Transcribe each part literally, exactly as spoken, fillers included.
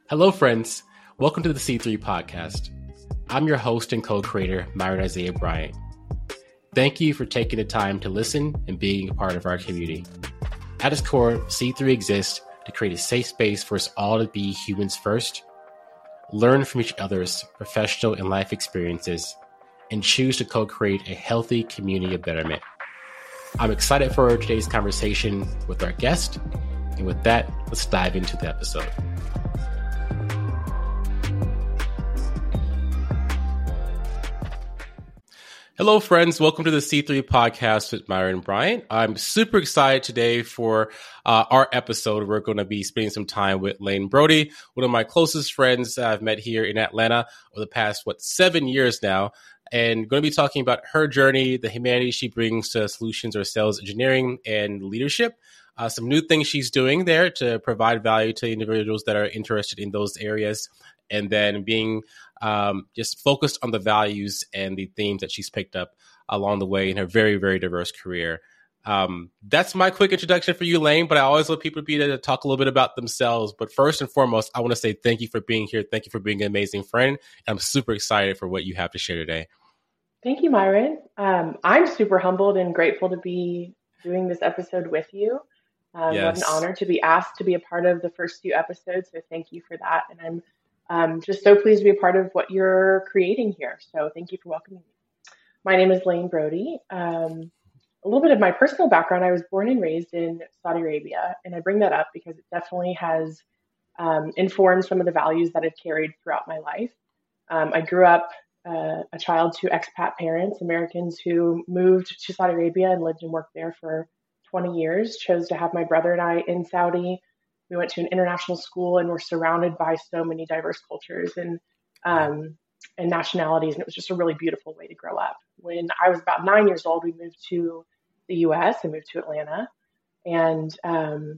Hello, friends. Welcome to the C three podcast. I'm your host and co-creator, Myron Isaiah Bryant. Thank you for taking the time to listen and being a part of our community. At its core, C three exists to create a safe space for us all to be humans first, learn from each other's professional and life experiences, and choose to co-create a healthy community of betterment. I'm excited for today's conversation with our guest. And with that, let's dive into the episode. Hello, friends. Welcome to the C three podcast with Myron Bryant. I'm super excited today for uh, our episode. We're going to be spending some time with Lane Brody, one of my closest friends I've met here in Atlanta over the past, what, seven years now. And going to be talking about her journey, the humanity she brings to solutions or sales engineering and leadership. Uh, some new things she's doing there to provide value to individuals that are interested in those areas. And then being um, just focused on the values and the themes that she's picked up along the way in her very, very diverse career. Um, that's my quick introduction for you, Lane, but I always want people to be able to talk a little bit about themselves. But first and foremost, I want to say thank you for being here. Thank you for being an amazing friend. I'm super excited for what you have to share today. Thank you, Myron. Um, I'm super humbled and grateful to be doing this episode with you. Um, yes. What an honor to be asked to be a part of the first few episodes. So thank you for that. And I'm um, just so pleased to be a part of what you're creating here. So thank you for welcoming me. My name is Lane Brody. Um, a little bit of my personal background. I was born and raised in Saudi Arabia. And I bring that up because it definitely has um, informed some of the values that I've carried throughout my life. Um, I grew up uh, a child to expat parents, Americans who moved to Saudi Arabia and lived and worked there for twenty years, chose to have my brother and I in Saudi. We went to an international school and were surrounded by so many diverse cultures and um, and nationalities. And it was just a really beautiful way to grow up. When I was about nine years old, we moved to the U S and moved to Atlanta and um,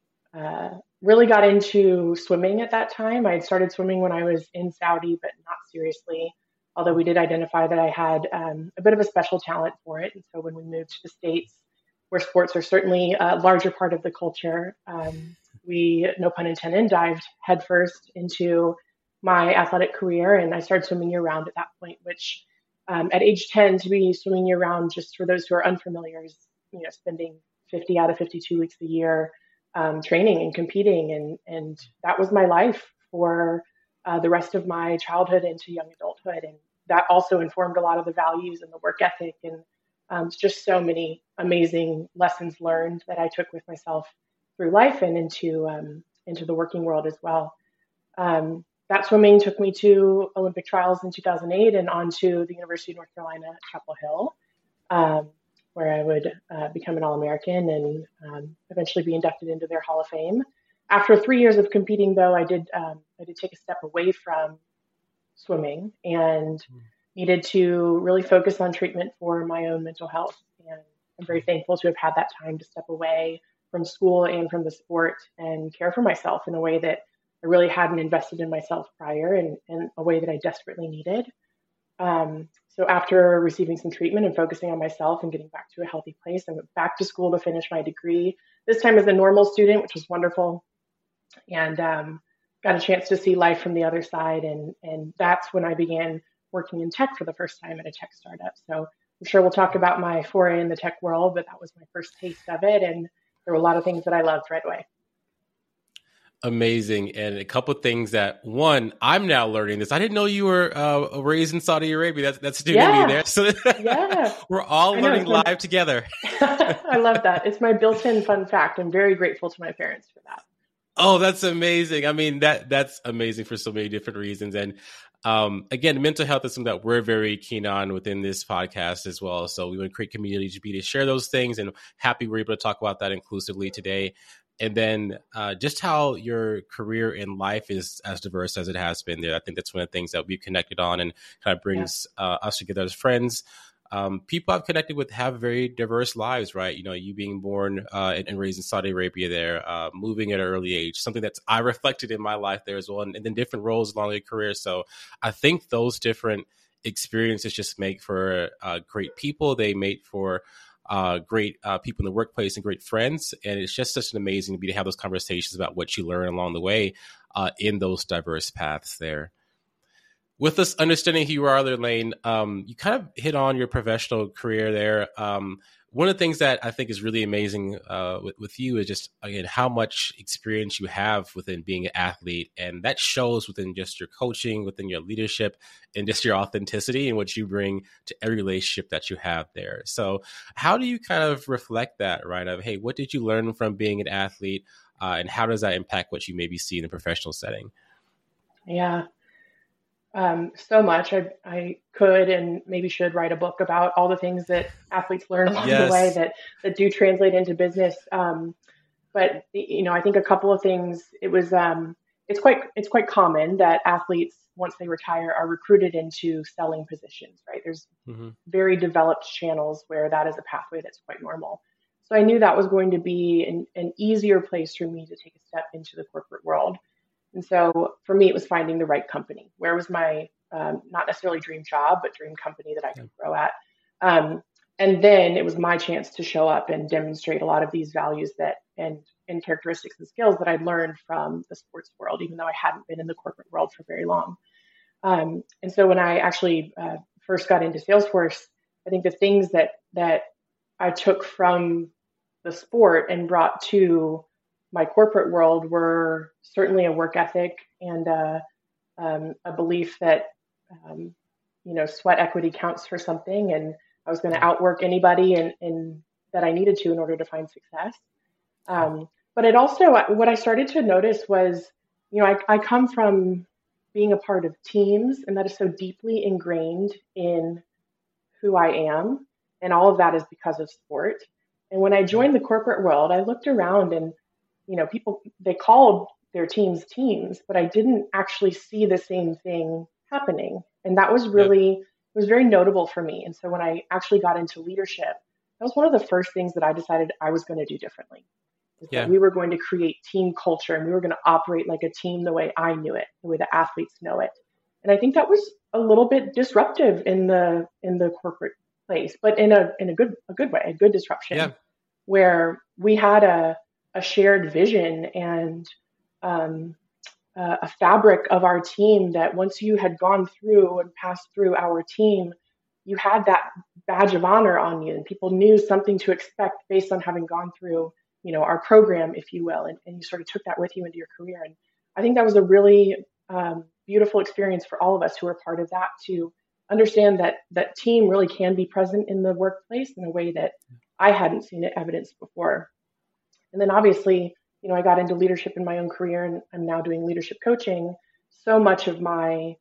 uh, really got into swimming at that time. I had started swimming when I was in Saudi, but not seriously, although we did identify that I had um, a bit of a special talent for it. And so when we moved to the States, where sports are certainly a larger part of the culture, um, we, no pun intended, dived headfirst into my athletic career. And I started swimming year round at that point, which um, at age ten, to be swimming year round, just for those who are unfamiliar, is, you know, spending fifty out of fifty-two weeks a year um, training and competing. And, and that was my life for uh, the rest of my childhood into young adulthood. And that also informed a lot of the values and the work ethic and Um, just so many amazing lessons learned that I took with myself through life and into um, into the working world as well. Um, that swimming took me to Olympic trials in two thousand eight and on to the University of North Carolina at Chapel Hill, um, where I would uh, become an All-American and um, eventually be inducted into their Hall of Fame. After three years of competing, though, I did um, I did take a step away from swimming and mm. needed to really focus on treatment for my own mental health. And I'm very thankful to have had that time to step away from school and from the sport and care for myself in a way that I really hadn't invested in myself prior and in a way that I desperately needed. Um, so after receiving some treatment and focusing on myself and getting back to a healthy place, I went back to school to finish my degree, this time as a normal student, which was wonderful. And um, got a chance to see life from the other side. And, and that's when I began working in tech for the first time at a tech startup. So I'm sure we'll talk about my foray in the tech world, but that was my first taste of it. And there were a lot of things that I loved right away. Amazing. And a couple of things that, one, I'm now learning this. I didn't know you were uh, raised in Saudi Arabia. That's, that's new yeah. to me there. So yeah. we're all I learning know, live together. I love that. It's my built-in fun fact. I'm very grateful to my parents for that. Oh, that's amazing. I mean, that that's amazing for so many different reasons. And um, again, mental health is something that we're very keen on within this podcast as well. So we want to create community to be to share those things, and happy we're able to talk about that inclusively today. And then uh, just how your career in life is as diverse as it has been there. I think that's one of the things that we've connected on and kind of brings yeah. uh, us together as friends. Um, people I've connected with have very diverse lives, right? You know, you being born uh, and, and raised in Saudi Arabia there, uh, moving at an early age, something that's I reflected in my life there as well, and, and then different roles along your career. So I think those different experiences just make for uh, great people. They make for uh, great uh, people in the workplace and great friends. And it's just such an amazing to be to have those conversations about what you learn along the way uh, in those diverse paths there. With us understanding who you are there, Lane, um, you kind of hit on your professional career there. Um, one of the things that I think is really amazing uh, with, with you is just, again, how much experience you have within being an athlete. And that shows within just your coaching, within your leadership, and just your authenticity and what you bring to every relationship that you have there. So how do you kind of reflect that, right? Of, hey, what did you learn from being an athlete? Uh, and how does that impact what you maybe see in a professional setting? Yeah. Um, so much. I, I could and maybe should write a book about all the things that athletes learn along yes. the way that, that do translate into business. Um, but, you know, I think a couple of things, it was, um, it's quite, it's quite common that athletes, once they retire, are recruited into selling positions, right? There's mm-hmm. very developed channels where that is a pathway that's quite normal. So I knew that was going to be an, an easier place for me to take a step into the corporate world. And so for me, it was finding the right company. Where was my, um, not necessarily dream job, but dream company that I could grow at. Um, and then it was my chance to show up and demonstrate a lot of these values that and, and characteristics and skills that I'd learned from the sports world, even though I hadn't been in the corporate world for very long. Um, and so when I actually uh, first got into Salesforce, I think the things that that I took from the sport and brought to my corporate world were certainly a work ethic and uh, um, a belief that, um, you know, sweat equity counts for something, and I was going to outwork anybody and, and that I needed to in order to find success. Um, but it also, what I started to notice was, you know, I, I come from being a part of teams, and that is so deeply ingrained in who I am. And all of that is because of sport. And when I joined the corporate world, I looked around and, you know, people, they called their teams teams, but I didn't actually see the same thing happening. And that was really, yeah. it was very notable for me. And so when I actually got into leadership, that was one of the first things that I decided I was going to do differently. Is yeah. that we were going to create team culture, and we were going to operate like a team the way I knew it, the way the athletes know it. And I think that was a little bit disruptive in the in the corporate place, but in a in a good a good way, a good disruption, yeah. where we had a a shared vision and um, uh, a fabric of our team that once you had gone through and passed through our team, you had that badge of honor on you, and people knew something to expect based on having gone through, you know, our program, if you will, and, and you sort of took that with you into your career. And I think that was a really um, beautiful experience for all of us who were part of that, to understand that that team really can be present in the workplace in a way that I hadn't seen it evidenced before. And then obviously, you know, I got into leadership in my own career, and I'm now doing leadership coaching. So much of my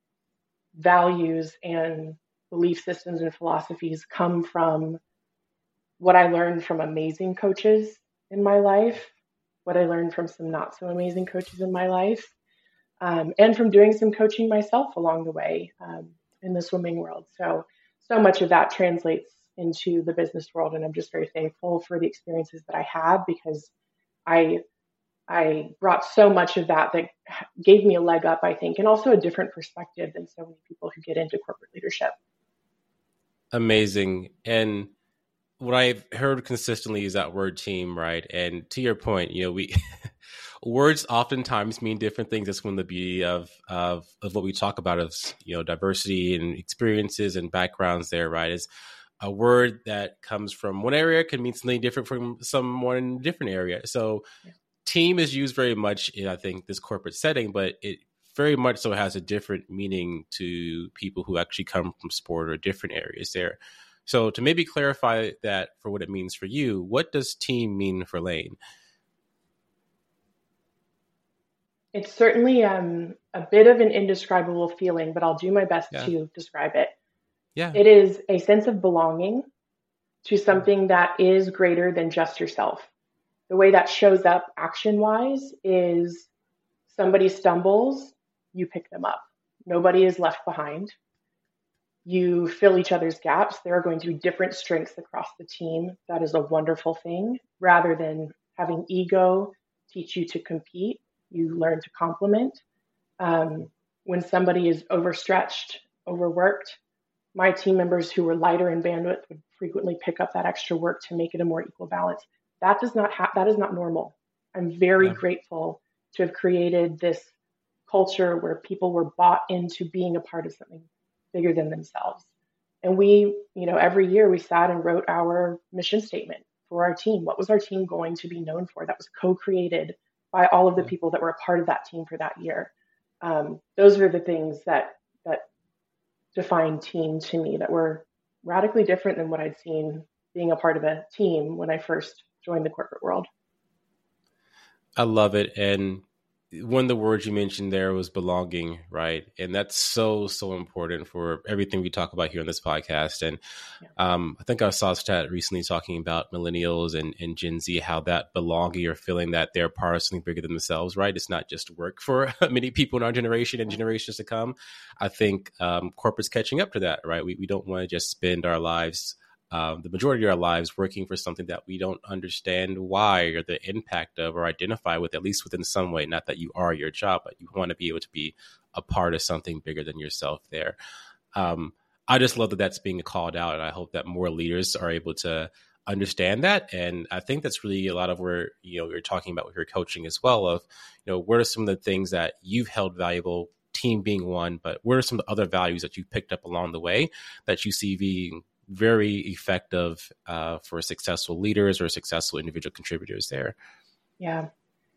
values and belief systems and philosophies come from what I learned from amazing coaches in my life, what I learned from some not so amazing coaches in my life, um, and from doing some coaching myself along the way um, in the swimming world. So, so much of that translates into the business world. And I'm just very thankful for the experiences that I had, because I I brought so much of that that gave me a leg up, I think, and also a different perspective than so many people who get into corporate leadership. Amazing. And what I've heard consistently is that word team, right? And to your point, you know, we words oftentimes mean different things. That's one of the beauty of, of of what we talk about as, you know, diversity and experiences and backgrounds there, right? Is a word that comes from one area can mean something different from someone in a different area. So yeah. Team is used very much in, I think, this corporate setting, but it very much so has a different meaning to people who actually come from sport or different areas there. So to maybe clarify that for what it means for you, what does team mean for Lane? It's certainly um, a bit of an indescribable feeling, but I'll do my best yeah. to describe it. Yeah. It is a sense of belonging to something that is greater than just yourself. The way that shows up action-wise is somebody stumbles, you pick them up. Nobody is left behind. You fill each other's gaps. There are going to be different strengths across the team. That is a wonderful thing. Rather than having ego teach you to compete, you learn to complement. Um, when somebody is overstretched, overworked, my team members who were lighter in bandwidth would frequently pick up that extra work to make it a more equal balance. That does not ha- that is not normal. I'm very yeah. grateful to have created this culture where people were bought into being a part of something bigger than themselves. And we, you know, every year we sat and wrote our mission statement for our team. What was our team going to be known for? That was co-created by all of the people that were a part of that team for that year. Um, those are the things that that define team to me, that were radically different than what I'd seen being a part of a team when I first joined the corporate world. I love it. And one of the words you mentioned there was belonging, right? And that's so, so important for everything we talk about here on this podcast. And yeah. um, I think I saw a stat recently talking about millennials and, and Gen Z, how that belonging or feeling that they're part of something bigger than themselves, right? It's not just work for many people in our generation and generations to come. I think um, corporate's catching up to that, right? We, we don't want to just spend our lives Um, the majority of our lives working for something that we don't understand why or the impact of or identify with, at least within some way. Not that you are your job, but you want to be able to be a part of something bigger than yourself there. Um, I just love that that's being called out. And I hope that more leaders are able to understand that. And I think that's really a lot of where, you know, you're talking about with your coaching as well of, you know, what are some of the things that you've held valuable, team being one, but what are some of the other values that you picked up along the way that you see being very effective uh, for successful leaders or successful individual contributors there? Yeah.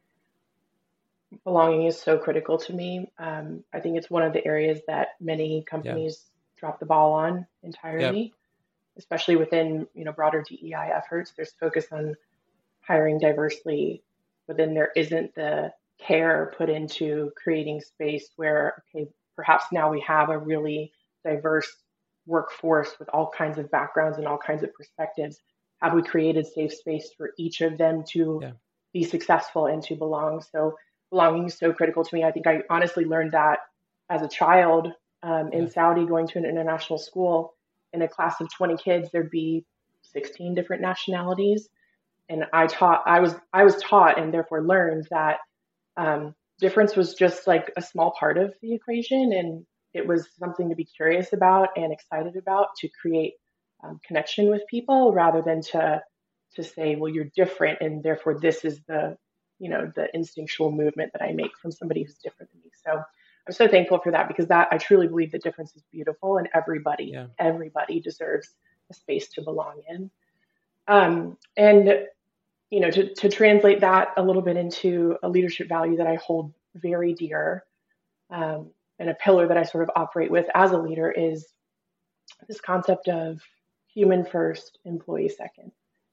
Belonging is so critical to me. Um, I think it's one of the areas that many companies yeah. drop the ball on entirely, yep. especially within, you know, broader D E I efforts. There's focus on hiring diversely, but then there isn't the care put into creating space where, okay, perhaps now we have a really diverse workforce with all kinds of backgrounds and all kinds of perspectives. Have we created safe space for each of them to yeah. be successful and to belong? So belonging is so critical to me. I think I honestly learned that as a child um, in yeah. Saudi, going to an international school. In a class of twenty kids, there'd be sixteen different nationalities. And I taught, I was, I was taught and therefore learned that um, difference was just like a small part of the equation. And it was something to be curious about and excited about, to create um, connection with people rather than to to say, well, you're different and therefore this is the, you know, the instinctual movement that I make from somebody who's different than me. So I'm so thankful for that, because that I truly believe the difference is beautiful and everybody, yeah. everybody deserves a space to belong in. Um, and, you know, to, to translate that a little bit into a leadership value that I hold very dear, um, and a pillar that I sort of operate with as a leader, is this concept of human first, employee second.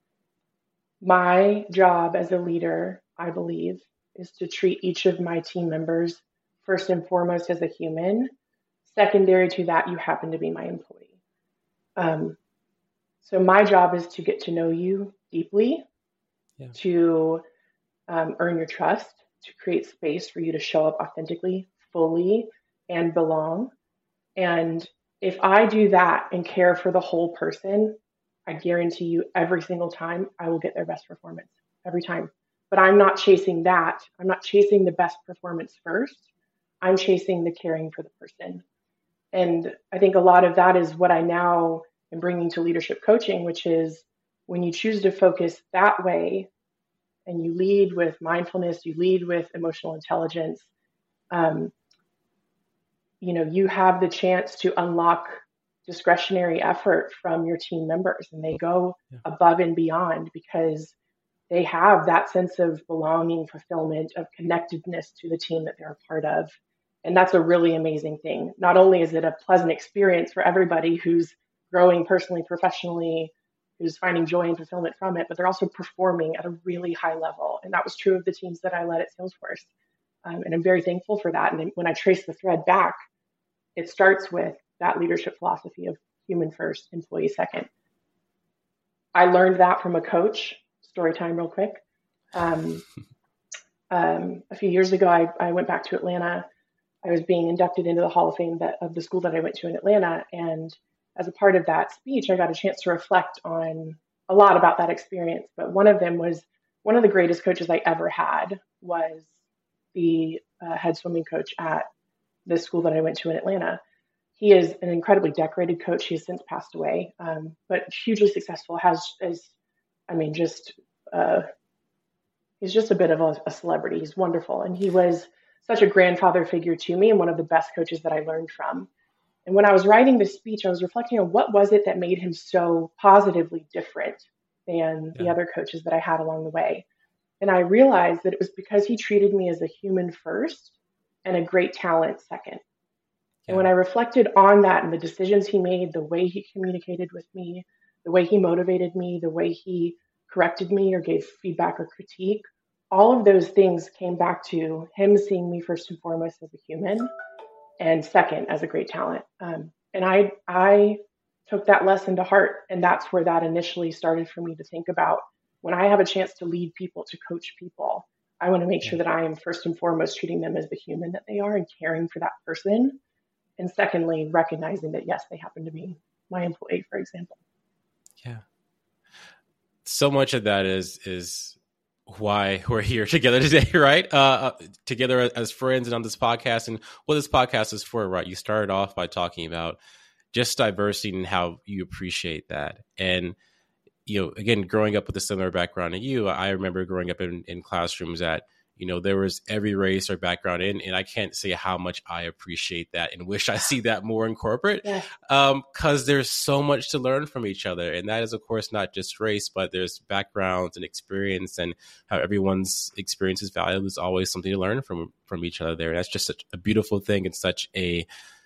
My job as a leader, I believe, is to treat each of my team members first and foremost as a human. Secondary to that, you happen to be my employee. Um, so my job is to get to know you deeply, yeah. to um, earn your trust, to create space for you to show up authentically, fully, and belong. And if I do that and care for the whole person, I guarantee you every single time I will get their best performance every time. But I'm not chasing that. I'm not chasing the best performance first. I'm chasing the caring for the person. And I think a lot of that is what I now am bringing to leadership coaching, which is when you choose to focus that way and you lead with mindfulness, you lead with emotional intelligence, um, you know, you have the chance to unlock discretionary effort from your team members, and they go yeah. above and beyond because they have that sense of belonging, fulfillment, of connectedness to the team that they're a part of. And that's a really amazing thing. Not only is it a pleasant experience for everybody who's growing personally, professionally, who's finding joy and fulfillment from it, but they're also performing at a really high level. And that was true of the teams that I led at Salesforce. Um, and I'm very thankful for that. And when I trace the thread back, it starts with that leadership philosophy of human first, employee second. I learned that from a coach. Story time real quick. Um, um, a few years ago, I, I went back to Atlanta. I was being inducted into the Hall of Fame that, of the school that I went to in Atlanta. And as a part of that speech, I got a chance to reflect on a lot about that experience. But one of them was one of the greatest coaches I ever had was the uh, head swimming coach at the school that I went to in Atlanta. he is an incredibly decorated coach. He has since passed away, um, but hugely successful. Has, is, I mean, just uh, he's just a bit of a, a celebrity. He's wonderful, and he was such a grandfather figure to me, and one of the best coaches that I learned from. And when I was writing this speech, I was reflecting on what was it that made him so positively different than yeah. the other coaches that I had along the way. And I realized that it was because he treated me as a human first and a great talent second. And when I reflected on that and the decisions he made, the way he communicated with me, the way he motivated me, the way he corrected me or gave feedback or critique, all of those things came back to him seeing me first and foremost as a human and second as a great talent. Um, and I, I took that lesson to heart. And that's where that initially started for me to think about when I have a chance to lead people, to coach people, I want to make sure that I am first and foremost treating them as the human that they are and caring for that person. And secondly, recognizing that, yes, they happen to be my employee, for example. Yeah. So much of that is is why we're here together today, right? Uh, together as friends and on this podcast. And what this podcast is for, right? You started off by talking about just diversity and how you appreciate that. And, you know, again, growing up with a similar background to you, I remember growing up in, in classrooms that, you know, there was every race or background in, and I can't say how much I appreciate that and wish I see that more in corporate, yeah. um, because there's so much to learn from each other. And that is, of course, not just race, but there's backgrounds and experience, and how everyone's experience is valuable. There's always something to learn from, from each other there. And that's just such a beautiful thing. It's such a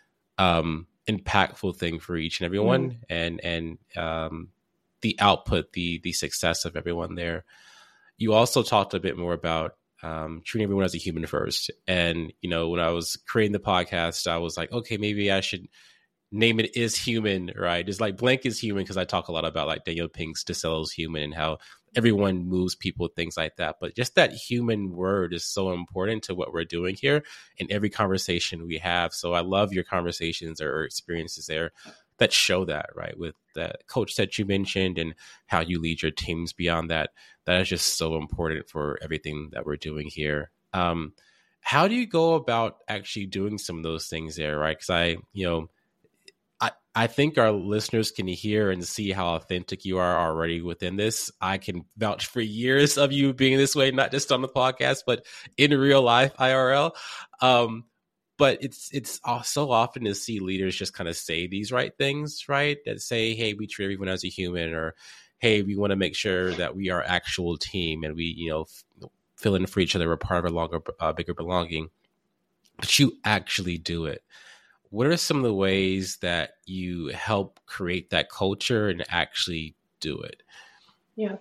um, impactful thing for each and everyone. Mm. And, and um, the output, the, the success of everyone there. You also talked a bit more about Um, treating everyone as a human first. And, you know, when I was creating the podcast, I was like, okay, maybe I should name it Is Human, right? It's like blank is human, because I talk a lot about like Daniel Pink's To Sell is Human and how everyone moves people, things like that. But just that human word is so important to what we're doing here in every conversation we have. So I love your conversations or experiences there that show that, right? With the coach that you mentioned and how you lead your teams beyond that. That is just so important for everything that we're doing here. Um, how do you go about actually doing some of those things there, right? Because I, you know, I, I think our listeners can hear and see how authentic you are already within this. I can vouch for years of you being this way, not just on the podcast, but in real life, I R L. Um, But it's it's so often to see leaders just kind of say these right things, right? That say, hey, we treat everyone as a human, or hey, we want to make sure that we are actual team and we, you know, f- fill in for each other. We're part of a longer, uh, bigger belonging. But you actually do it. What are some of the ways that you help create that culture and actually do it? Yeah.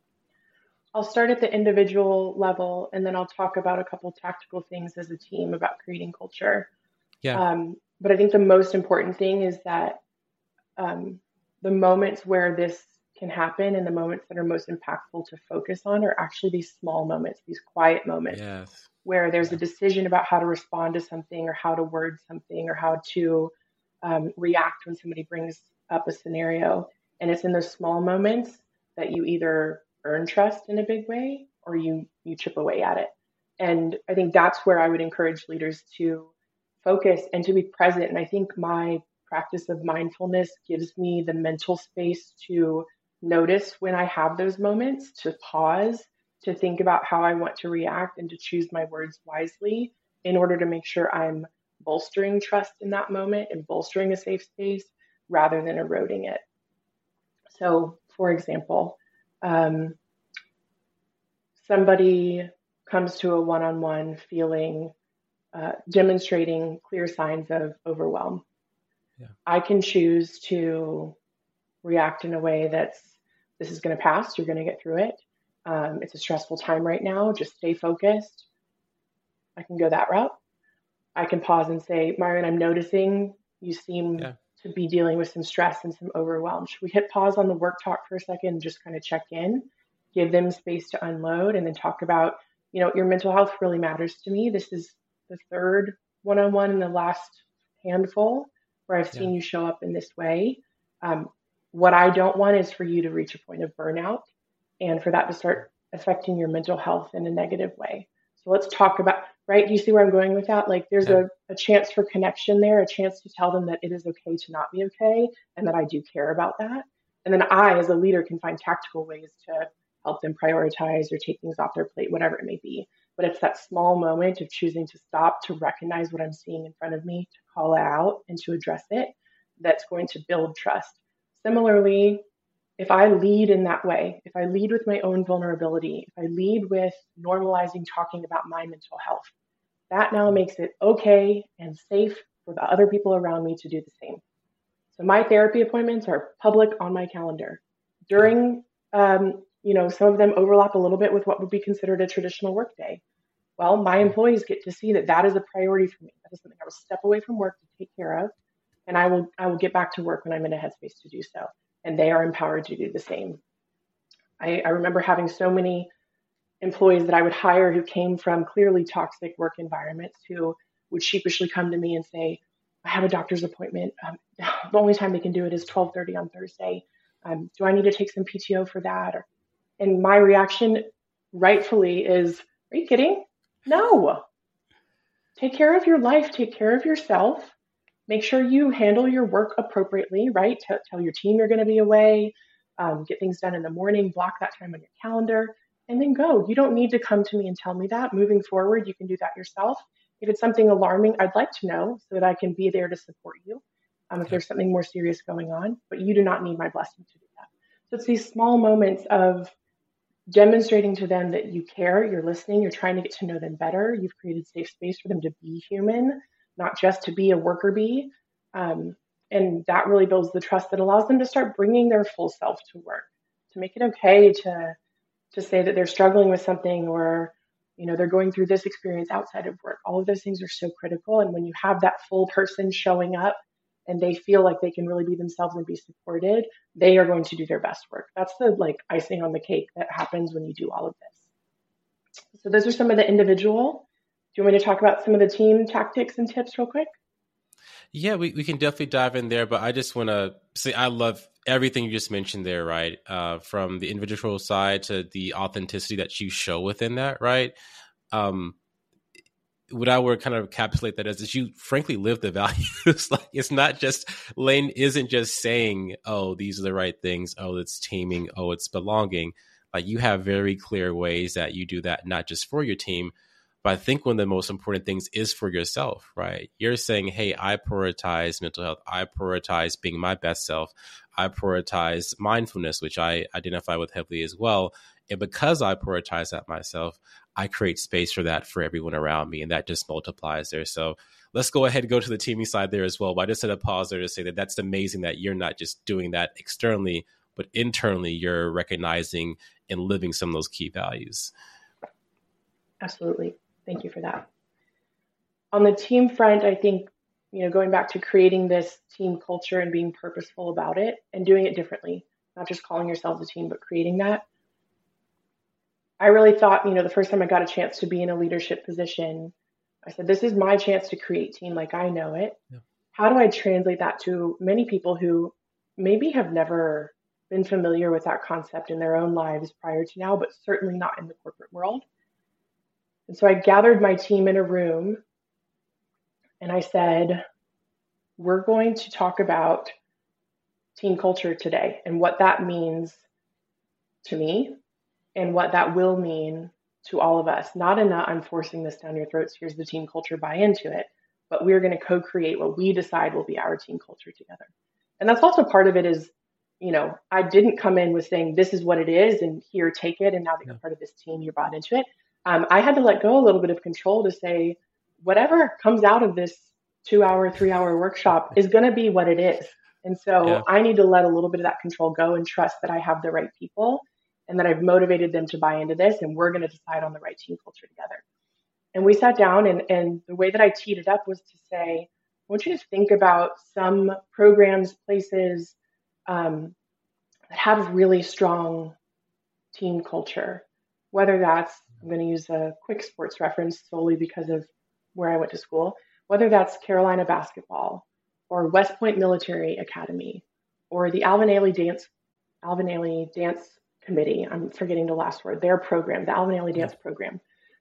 I'll start at the individual level, and then I'll talk about a couple tactical things as a team about creating culture. Yeah. Um, but I think the most important thing is that um, the moments where this can happen and the moments that are most impactful to focus on are actually these small moments, these quiet moments, yes. where there's yeah. a decision about how to respond to something or how to word something or how to um, react when somebody brings up a scenario. And it's in those small moments that you either earn trust in a big way, or you you chip away at it. And I think that's where I would encourage leaders to focus and to be present. And I think my practice of mindfulness gives me the mental space to notice when I have those moments, to pause, to think about how I want to react and to choose my words wisely in order to make sure I'm bolstering trust in that moment and bolstering a safe space rather than eroding it. So, for example, Um, somebody comes to a one-on-one feeling, uh, demonstrating clear signs of overwhelm. Yeah. I can choose to react in a way that's, this is going to pass, you're going to get through it. Um, it's a stressful time right now, just stay focused. I can go that route. I can pause and say, Myron, I'm noticing you seem yeah. to be dealing with some stress and some overwhelm. Should we hit pause on the work talk for a second and just kind of check in, give them space to unload, and then talk about, you know, your mental health really matters to me. This is the third one-on-one in the last handful where I've seen yeah. you show up in this way. Um, what I don't want is for you to reach a point of burnout and for that to start affecting your mental health in a negative way. So let's talk about, right? Do you see where I'm going with that? Like there's Yeah. a, a chance for connection there, a chance to tell them that it is okay to not be okay and that I do care about that. And then I, as a leader, can find tactical ways to help them prioritize or take things off their plate, whatever it may be. But it's that small moment of choosing to stop, to recognize what I'm seeing in front of me, to call it out and to address it, that's going to build trust. Similarly, if I lead in that way, if I lead with my own vulnerability, if I lead with normalizing talking about my mental health, that now makes it okay and safe for the other people around me to do the same. So my therapy appointments are public on my calendar. During, um, you know, some of them overlap a little bit with what would be considered a traditional workday. Well, my employees get to see that that is a priority for me. That is something I will step away from work to take care of, and I will I will get back to work when I'm in a headspace to do so. And they are empowered to do the same. I, I remember having so many employees that I would hire who came from clearly toxic work environments who would sheepishly come to me and say, I have a doctor's appointment. Um, the only time they can do it is twelve thirty on Thursday. Um, do I need to take some P T O for that? Or, and my reaction rightfully is, are you kidding? No. Take care of your life. Take care of yourself. Make sure you handle your work appropriately, right? Tell, tell your team you're going to be away. Um, get things done in the morning. Block that time on your calendar. And then go. You don't need to come to me and tell me that. Moving forward, you can do that yourself. If it's something alarming, I'd like to know so that I can be there to support you um, if there's something more serious going on. But you do not need my blessing to do that. So it's these small moments of demonstrating to them that you care, you're listening, you're trying to get to know them better. You've created safe space for them to be human, not just to be a worker bee. Um, and that really builds the trust that allows them to start bringing their full self to work, to make it okay to to say that they're struggling with something, or, you know, they're going through this experience outside of work. All of those things are so critical. And when you have that full person showing up and they feel like they can really be themselves and be supported, they are going to do their best work. That's the like icing on the cake that happens when you do all of this. So those are some of the individual. Do you want me to talk about some of the team tactics and tips real quick? Yeah, we, we can definitely dive in there, but I just want to say I love everything you just mentioned there, right? Uh, from the individual side to the authenticity that you show within that, right? Um, what I would kind of encapsulate that as is you frankly live the values. Like it's not just Lane isn't just saying, oh, these are the right things. Oh, it's teaming. Oh, it's belonging. Like you have very clear ways that you do that, not just for your team, but I think one of the most important things is for yourself, right? You're saying, hey, I prioritize mental health. I prioritize being my best self. I prioritize mindfulness, which I identify with heavily as well. And because I prioritize that myself, I create space for that for everyone around me. And that just multiplies there. So let's go ahead and go to the teaming side there as well. But I just had a pause there to say that that's amazing that you're not just doing that externally, but internally you're recognizing and living some of those key values. Absolutely. Thank you for that. On the team front, I think, you know, going back to creating this team culture and being purposeful about it and doing it differently, not just calling yourselves a team, but creating that. I really thought, you know, the first time I got a chance to be in a leadership position, I said, this is my chance to create team like I know it. Yeah. How do I translate that to many people who maybe have never been familiar with that concept in their own lives prior to now, but certainly not in the corporate world? And so I gathered my team in a room and I said, we're going to talk about team culture today and what that means to me and what that will mean to all of us. Not in that I'm forcing this down your throats, here's the team culture, buy into it, but we're going to co-create what we decide will be our team culture together. And that's also part of it is, you know, I didn't come in with saying, this is what it is and here, take it. And now that you're part of this team, you're bought into it. Um, I had to let go a little bit of control to say, whatever comes out of this two hour, three hour workshop is going to be what it is. And so yeah. I need to let a little bit of that control go and trust that I have the right people and that I've motivated them to buy into this. And we're going to decide on the right team culture together. And we sat down and, and the way that I teed it up was to say, I want you to think about some programs, places um, that have really strong team culture, whether that's, I'm going to use a quick sports reference solely because of where I went to school, whether that's Carolina basketball or West Point Military Academy or the Alvin Ailey Dance, Alvin Ailey Dance Committee. I'm forgetting the last word, their program, the Alvin Ailey Dance program.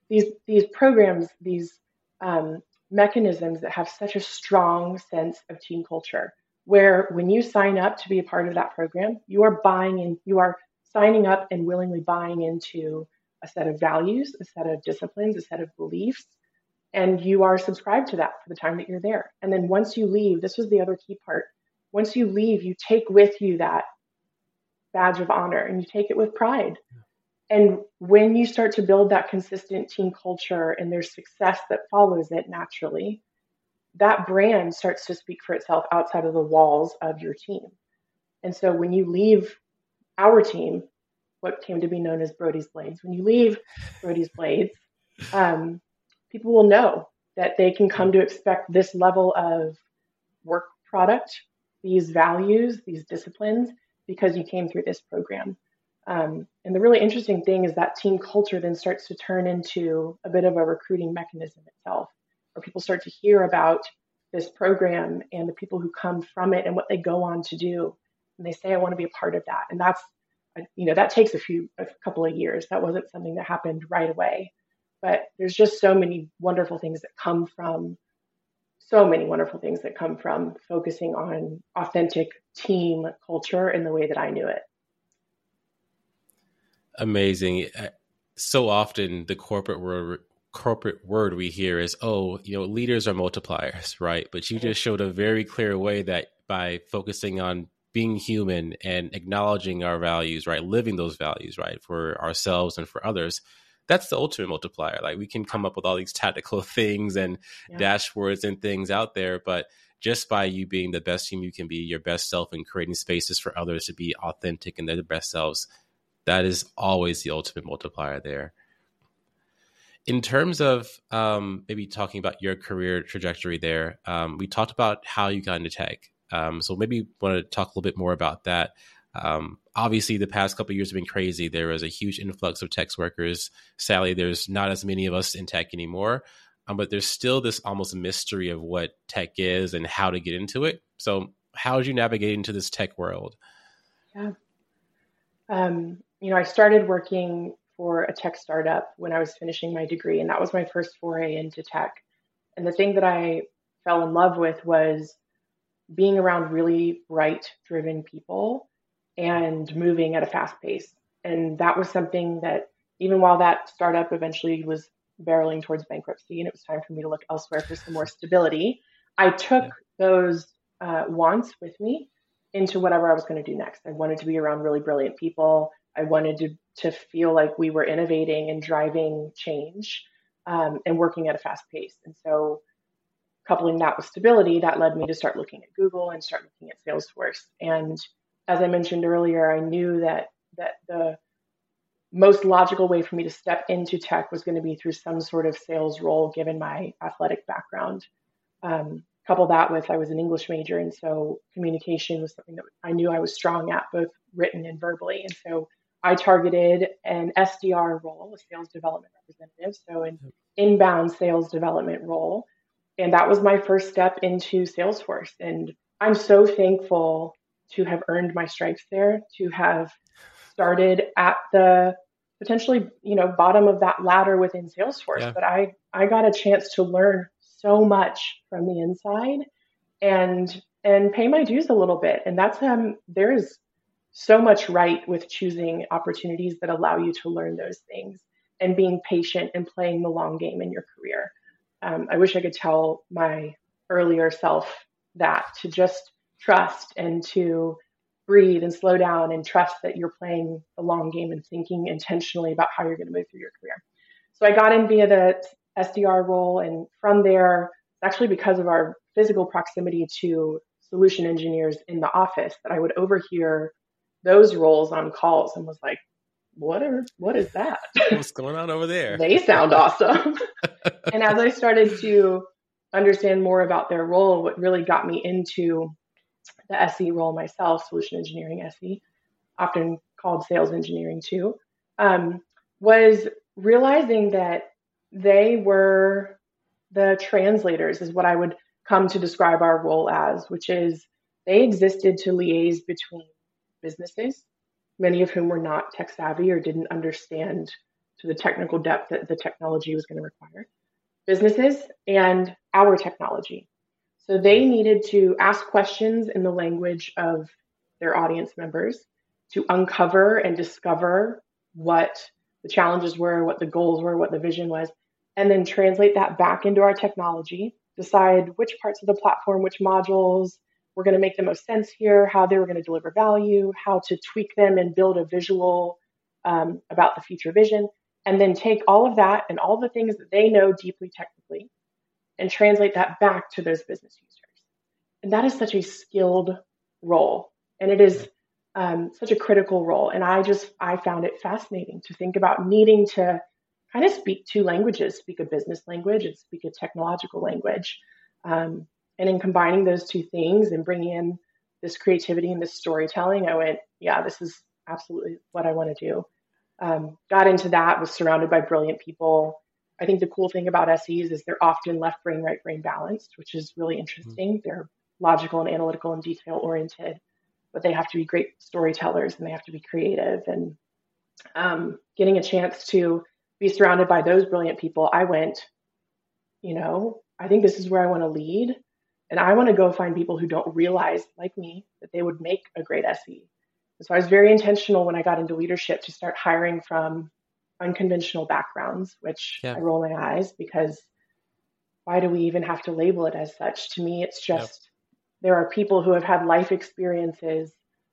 these these programs, these um, mechanisms that have such a strong sense of team culture, where when you sign up to be a part of that program, you are buying in, you are signing up and willingly buying into a set of values, a set of disciplines, a set of beliefs, and you are subscribed to that for the time that you're there. And then once you leave, this was the other key part. Once you leave, you take with you that badge of honor and you take it with pride. And when you start to build that consistent team culture and there's success that follows it naturally, that brand starts to speak for itself outside of the walls of your team. And so when you leave our team, what came to be known as Brody's Blades, when you leave Brody's Blades, um, people will know that they can come to expect this level of work product, these values, these disciplines, because you came through this program. Um, and the really interesting thing is that team culture then starts to turn into a bit of a recruiting mechanism itself, where people start to hear about this program and the people who come from it and what they go on to do. And they say, I want to be a part of that. And that's, you know, that takes a few, a couple of years. That wasn't something that happened right away. But there's just so many wonderful things that come from, so many wonderful things that come from focusing on authentic team culture in the way that I knew it. Amazing. So often the corporate word, corporate word we hear is, oh, you know, leaders are multipliers, right? But you just showed a very clear way that by focusing on being human and acknowledging our values, right? Living those values, right? For ourselves and for others, that's the ultimate multiplier. Like we can come up with all these tactical things and yeah. dashboards and things out there, but just by you being the best team you can be, your best self, and creating spaces for others to be authentic and their best selves, that is always the ultimate multiplier there. In terms of um, maybe talking about your career trajectory there, um, we talked about how you got into tech. Um, so maybe want to talk a little bit more about that. Um, obviously, the past couple of years have been crazy. There was a huge influx of tech workers. Sadly, there's not as many of us in tech anymore, um, but there's still this almost mystery of what tech is and how to get into it. So how did you navigate into this tech world? Yeah. Um, you know, I started working for a tech startup when I was finishing my degree, and that was my first foray into tech. And the thing that I fell in love with was being around really bright, driven people and moving at a fast pace. And that was something that even while that startup eventually was barreling towards bankruptcy and it was time for me to look elsewhere for some more stability, I took yeah. those uh, wants with me into whatever I was going to do next. I wanted to be around really brilliant people. I wanted to, to feel like we were innovating and driving change um, and working at a fast pace. And so coupling that with stability, that led me to start looking at Google and start looking at Salesforce. And as I mentioned earlier, I knew that that the most logical way for me to step into tech was going to be through some sort of sales role, given my athletic background. Um, couple that with, I was an English major, and so communication was something that I knew I was strong at, both written and verbally. And so I targeted an S D R role, a sales development representative, so an inbound sales development role. And that was my first step into Salesforce. And I'm so thankful to have earned my stripes there, to have started at the potentially, you know, bottom of that ladder within Salesforce. Yeah. But I, I got a chance to learn so much from the inside and, and pay my dues a little bit. And that's, um, there is so much right with choosing opportunities that allow you to learn those things and being patient and playing the long game in your career. Um, I wish I could tell my earlier self that, to just trust and to breathe and slow down and trust that you're playing the long game and thinking intentionally about how you're going to move through your career. So I got in via the S D R role. And from there, actually because of our physical proximity to solution engineers in the office, that I would overhear those roles on calls and was like, what are, what is that? What's going on over there? They sound awesome. And as I started to understand more about their role, what really got me into the S E role myself, solution engineering S E, often called sales engineering too, um, was realizing that they were the translators, is what I would come to describe our role as, which is they existed to liaise between businesses, many of whom were not tech savvy or didn't understand to the technical depth that the technology was going to require. Businesses and our technology. So they needed to ask questions in the language of their audience members to uncover and discover what the challenges were, what the goals were, what the vision was, and then translate that back into our technology, decide which parts of the platform, which modules were going to make the most sense here, how they were going to deliver value, how to tweak them and build a visual um, about the future vision, and then take all of that and all the things that they know deeply technically and translate that back to those business users. And that is such a skilled role. And it is um, such a critical role. And I just, I found it fascinating to think about needing to kind of speak two languages, speak a business language and speak a technological language. Um, and in combining those two things and bringing in this creativity and this storytelling, I went, yeah, this is absolutely what I want to do. Um, got into that, was surrounded by brilliant people. I think the cool thing about S Es is they're often left brain, right brain balanced, which is really interesting. Mm-hmm. They're logical and analytical and detail oriented, but they have to be great storytellers and they have to be creative. And um, getting a chance to be surrounded by those brilliant people, I went, you know, I think this is where I want to lead. And I want to go find people who don't realize, like me, that they would make a great S E. And so I was very intentional when I got into leadership to start hiring from unconventional backgrounds, which yeah. I roll my eyes because why do we even have to label it as such? To me, it's just, yep. there are people who have had life experiences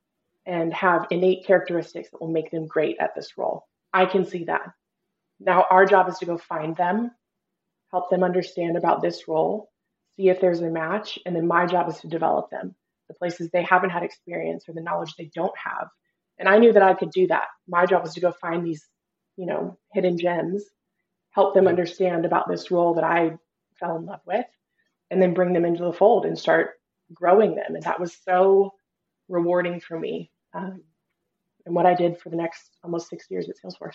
and have innate characteristics that will make them great at this role. I can see that. Now our job is to go find them, help them understand about this role, see if there's a match, and then my job is to develop them, the places they haven't had experience or the knowledge they don't have. And I knew that I could do that. My job was to go find these, you know, hidden gems, help them understand about this role that I fell in love with, and then bring them into the fold and start growing them. And that was so rewarding for me. Um, and what I did for the next almost six years at Salesforce.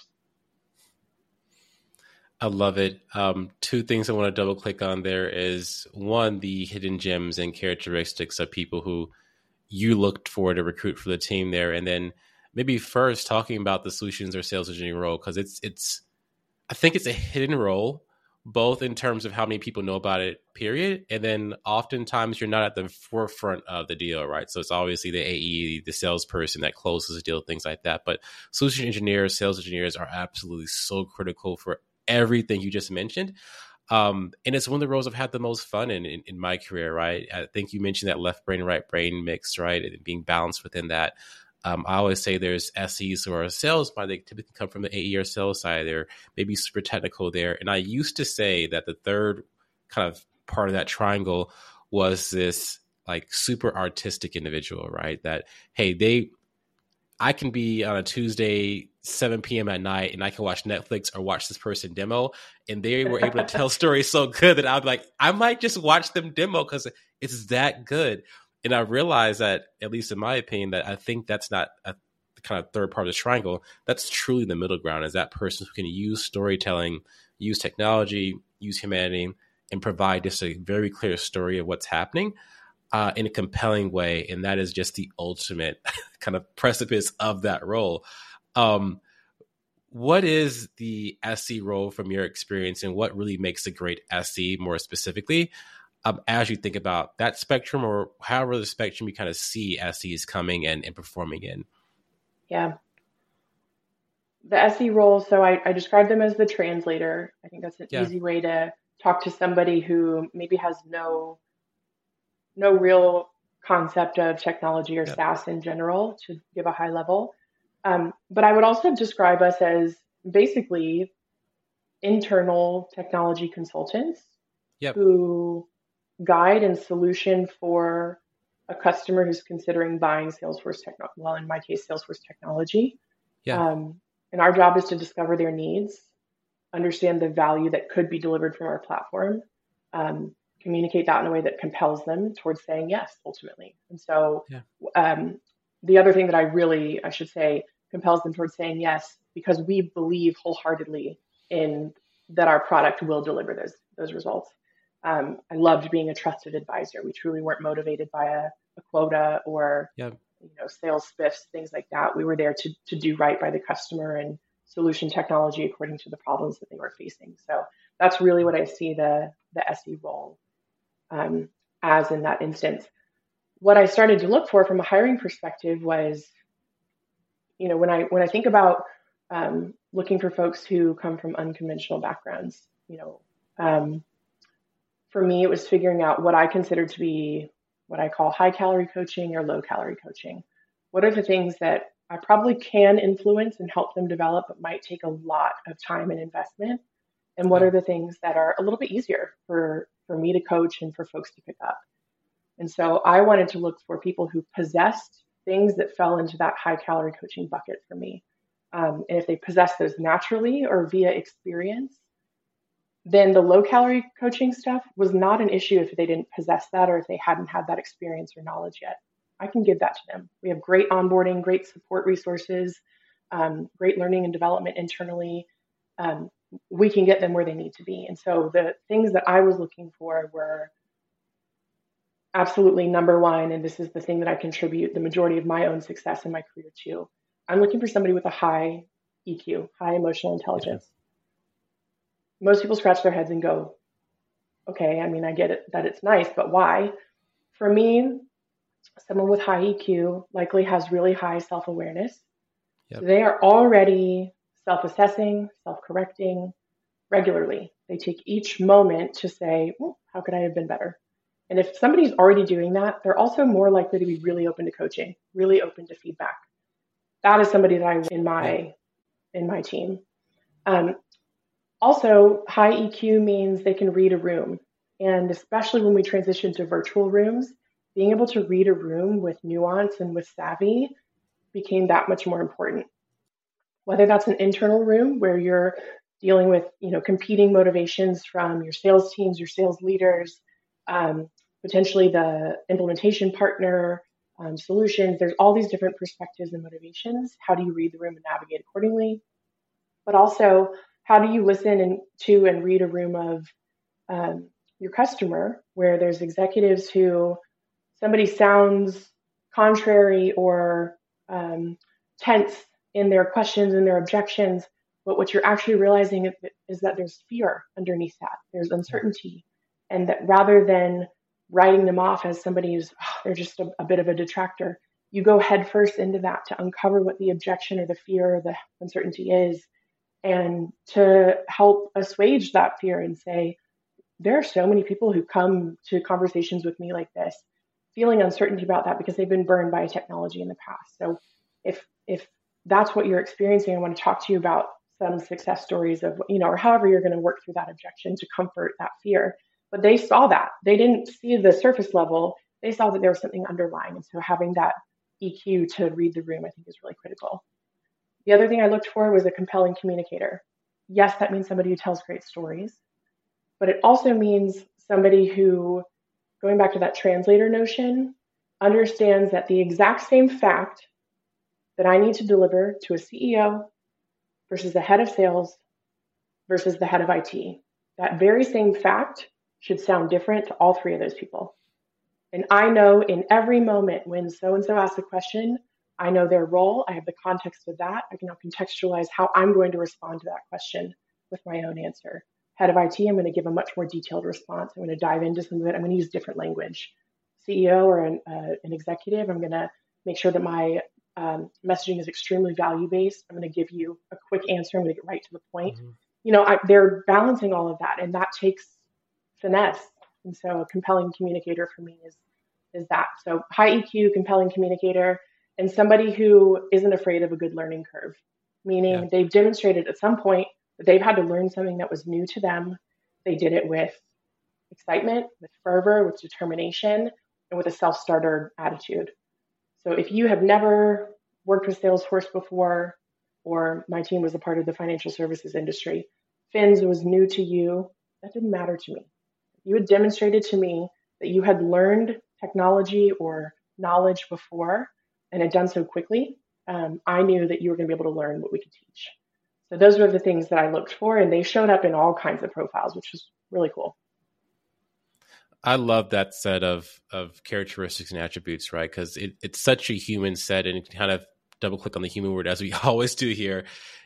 I love it. Um, two things I want to double click on there is one, the hidden gems and characteristics of people who you looked for to recruit for the team there. And then maybe first talking about the solutions or sales engineering role, because it's, it's, I think it's a hidden role, both in terms of how many people know about it, period. And then oftentimes you're not at the forefront of the deal, right? So it's obviously the A E, the salesperson that closes the deal, things like that. But solution engineers, sales engineers are absolutely so critical for everything you just mentioned. Um, and it's one of the roles I've had the most fun in, in, in my career, right? I think you mentioned that left brain, right brain mix, right? And being balanced within that. Um, I always say there's S Es who are sales, but they typically come from the A E or sales side. They're maybe super technical there. And I used to say that the third kind of part of that triangle was this like super artistic individual, right? That, hey, they, I can be on a Tuesday, seven p.m. at night, and I can watch Netflix or watch this person demo, and they were able to tell stories so good that I was like, I might just watch them demo because it's that good. And I realized that, at least in my opinion, that I think that's not a kind of third part of the triangle. That's truly the middle ground, is that person who can use storytelling, use technology, use humanity, and provide just a very clear story of what's happening uh, in a compelling way. And that is just the ultimate kind of precipice of that role. Um, what is the S E role from your experience, and what really makes a great S E more specifically? Um, as you think about that spectrum, or however the spectrum you kind of see S Es coming and, and performing in? Yeah. The S E role, so I, I describe them as the translator. I think that's an yeah. easy way to talk to somebody who maybe has no no real concept of technology or yep. SaaS in general, to give a high level. Um, but I would also describe us as basically internal technology consultants yep. who guide and solution for a customer who's considering buying Salesforce technology. Well, in my case, Salesforce technology. Yeah. Um, and our job is to discover their needs, understand the value that could be delivered from our platform, um, communicate that in a way that compels them towards saying yes, ultimately. And so yeah. um, the other thing that I really, I should say, compels them towards saying yes, because we believe wholeheartedly in that our product will deliver those those results. Um, I loved being a trusted advisor. We truly weren't motivated by a, a quota or yep. you know, sales spiffs, things like that. We were there to to do right by the customer and solution technology according to the problems that they were facing. So that's really what I see the, the S E role um, as in that instance. What I started to look for from a hiring perspective was, you know, when I when I think about um, looking for folks who come from unconventional backgrounds, you know, um, for me, it was figuring out what I consider to be what I call high calorie coaching or low calorie coaching. What are the things that I probably can influence and help them develop, but might take a lot of time and investment? And what are the things that are a little bit easier for, for me to coach and for folks to pick up? And so I wanted to look for people who possessed things that fell into that high calorie coaching bucket for me. Um, and if they possess those naturally or via experience, then the low calorie coaching stuff was not an issue if they didn't possess that or if they hadn't had that experience or knowledge yet. I can give that to them. We have great onboarding, great support resources, um, great learning and development internally. Um, we can get them where they need to be. And so the things that I was looking for were absolutely number one, and this is the thing that I contribute the majority of my own success in my career to. I'm looking for somebody with a high E Q, high emotional intelligence. Yeah. Most people scratch their heads and go, okay, I mean, I get it that it's nice, but why? For me, someone with high E Q likely has really high self-awareness. Yep. So they are already self-assessing, self-correcting regularly. They take each moment to say, well, how could I have been better? And if somebody's already doing that, they're also more likely to be really open to coaching, really open to feedback. That is somebody that I in my in my team. Um, also, high E Q means they can read a room. And especially when we transition to virtual rooms, being able to read a room with nuance and with savvy became that much more important. Whether that's an internal room where you're dealing with, you know, competing motivations from your sales teams, your sales leaders, um, potentially the implementation partner, um, solutions. There's all these different perspectives and motivations. How do you read the room and navigate accordingly? But also, how do you listen and to and read a room of um, your customer, where there's executives who somebody sounds contrary or um, tense in their questions and their objections, but what you're actually realizing is, is that there's fear underneath that. There's uncertainty, and that rather than writing them off as somebody who's oh, they're just a, a bit of a detractor, you go headfirst into that to uncover what the objection or the fear or the uncertainty is, and to help assuage that fear and say, there are so many people who come to conversations with me like this, feeling uncertainty about that because they've been burned by technology in the past. So if if that's what you're experiencing, I want to talk to you about some success stories of, you know, or however you're going to work through that objection to comfort that fear. But they saw that. They didn't see the surface level. They saw that there was something underlying. And so having that E Q to read the room, I think, is really critical. The other thing I looked for was a compelling communicator. Yes, that means somebody who tells great stories, but it also means somebody who, going back to that translator notion, understands that the exact same fact that I need to deliver to a C E O versus the head of sales versus the head of I T, that very same fact should sound different to all three of those people. And I know in every moment when so-and-so asks a question, I know their role, I have the context of that, I can now contextualize how I'm going to respond to that question with my own answer. Head of I T, I'm going to give a much more detailed response. I'm going to dive into some of it. I'm going to use different language. C E O or an, uh, an executive, I'm going to make sure that my um, messaging is extremely value-based. I'm going to give you a quick answer. I'm going to get right to the point. Mm-hmm. You know, I, they're balancing all of that, and that takes finesse. And so a compelling communicator for me is is that. So high E Q, compelling communicator, and somebody who isn't afraid of a good learning curve, meaning yeah. they've demonstrated at some point that they've had to learn something that was new to them. They did it with excitement, with fervor, with determination, and with a self-starter attitude. So if you have never worked with Salesforce before, or my team was a part of the financial services industry, Fins was new to you, that didn't matter to me. You had demonstrated to me that you had learned technology or knowledge before and had done so quickly. Um, I knew that you were going to be able to learn what we could teach. So those were the things that I looked for, and they showed up in all kinds of profiles, which was really cool. I love that set of of characteristics and attributes, right? Because it, it's such a human set, and kind of double click on the human word as we always do here.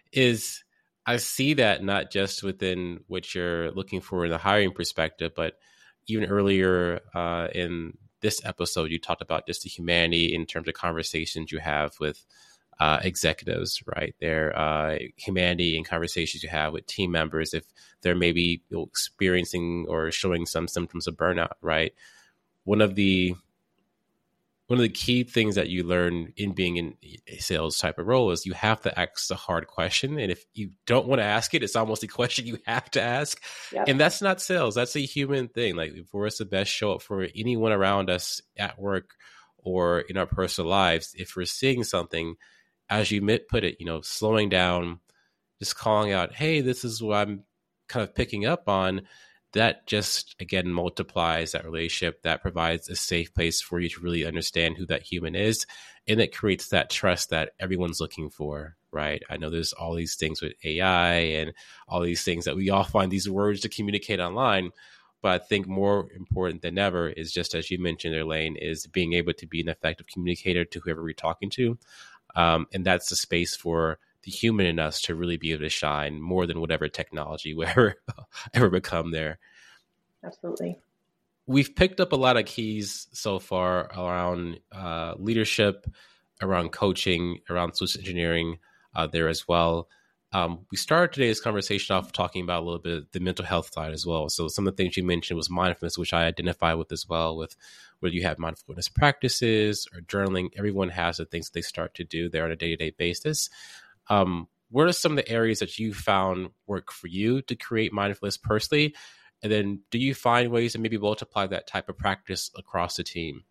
is I see that not just within what you're looking for in the hiring perspective, but even earlier uh, in this episode, you talked about just the humanity in terms of conversations you have with uh, executives, right? Their uh, humanity in conversations you have with team members if they're maybe you know, experiencing or showing some symptoms of burnout, right? One of the one of the key things that you learn in being in a sales type of role is you have to ask the hard question. And if you don't want to ask it, it's almost a question you have to ask. Yep. And that's not sales. That's a human thing. Like for us to best show up for anyone around us at work or in our personal lives, if we're seeing something, as you put it, you know, slowing down, just calling out, hey, this is what I'm kind of picking up on. That just, again, multiplies that relationship. That provides a safe place for you to really understand who that human is. And it creates that trust that everyone's looking for, right? I know there's all these things with A I and all these things that we all find these words to communicate online. But I think more important than ever is just, as you mentioned, Elaine, is being able to be an effective communicator to whoever we're talking to. Um, and that's the space for the human in us to really be able to shine more than whatever technology will ever, ever become there. Absolutely. We've picked up a lot of keys so far around uh, leadership, around coaching, around social engineering uh, there as well. Um, we started today's conversation off talking about a little bit the mental health side as well. So some of the things you mentioned was mindfulness, which I identify with as well, with whether you have mindfulness practices or journaling. Everyone has the things they start to do there on a day-to-day basis. Um, what are some of the areas that you found work for you to create mindfulness personally? And then do you find ways to maybe multiply that type of practice across the team?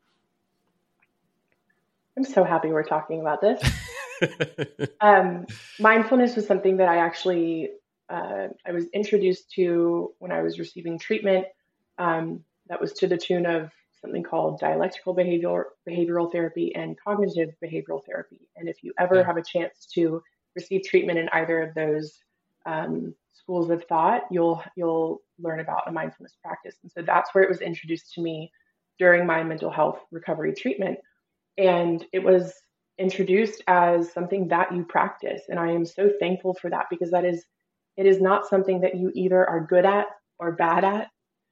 I'm so happy we're talking about this. um, mindfulness was something that I actually, uh, I was introduced to when I was receiving treatment. Um, that was to the tune of something called dialectical behavioral behavioral therapy and cognitive behavioral therapy. And if you ever yeah. have a chance to receive treatment in either of those um, schools of thought, you'll you'll learn about a mindfulness practice. And so that's where it was introduced to me during my mental health recovery treatment. And it was introduced as something that you practice. And I am so thankful for that, because that is, it is not something that you either are good at or bad at.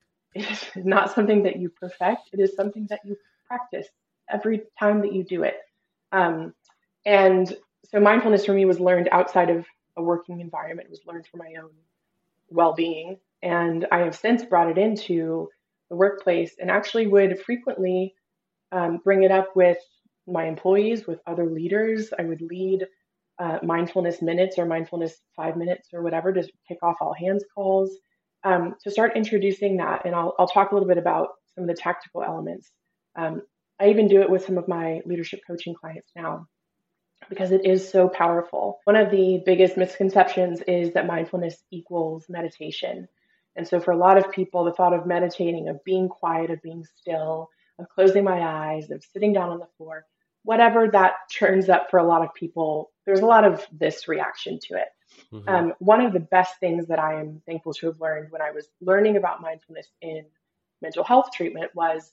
It is not something that you perfect. It is something that you practice every time that you do it. Um, and so mindfulness for me was learned outside of a working environment. It was learned for my own well-being. And I have since brought it into the workplace and actually would frequently um, bring it up with my employees, with other leaders. I would lead uh, mindfulness minutes or mindfulness five minutes or whatever to kick off all hands calls, um, to start introducing that. And I'll, I'll talk a little bit about some of the tactical elements. Um, I even do it with some of my leadership coaching clients now, because it is so powerful. One of the biggest misconceptions is that mindfulness equals meditation. And so for a lot of people, the thought of meditating, of being quiet, of being still, of closing my eyes, of sitting down on the floor, whatever that turns up for a lot of people, there's a lot of this reaction to it. Mm-hmm. Um, one of the best things that I am thankful to have learned when I was learning about mindfulness in mental health treatment was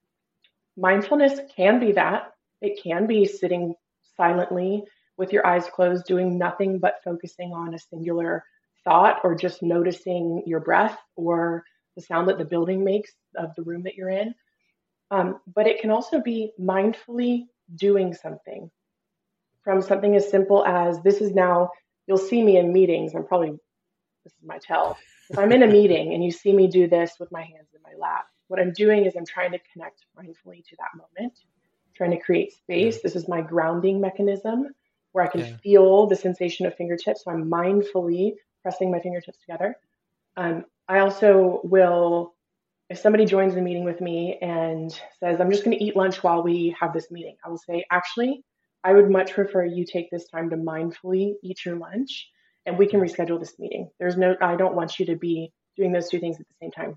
mindfulness can be that. It can be sitting silently with your eyes closed, doing nothing but focusing on a singular thought, or just noticing your breath or the sound that the building makes of the room that you're in. Um, but it can also be mindfully doing something, from something as simple as, this is now, you'll see me in meetings. I'm probably, this is my tell. If I'm in a meeting and you see me do this with my hands in my lap, what I'm doing is I'm trying to connect mindfully to that moment, trying to create space. Yeah. This is my grounding mechanism where I can yeah. feel the sensation of fingertips. So I'm mindfully pressing my fingertips together. Um, I also will, if somebody joins the meeting with me and says, I'm just going to eat lunch while we have this meeting, I will say, actually, I would much prefer you take this time to mindfully eat your lunch, and we can reschedule this meeting. There's no, I don't want you to be doing those two things at the same time.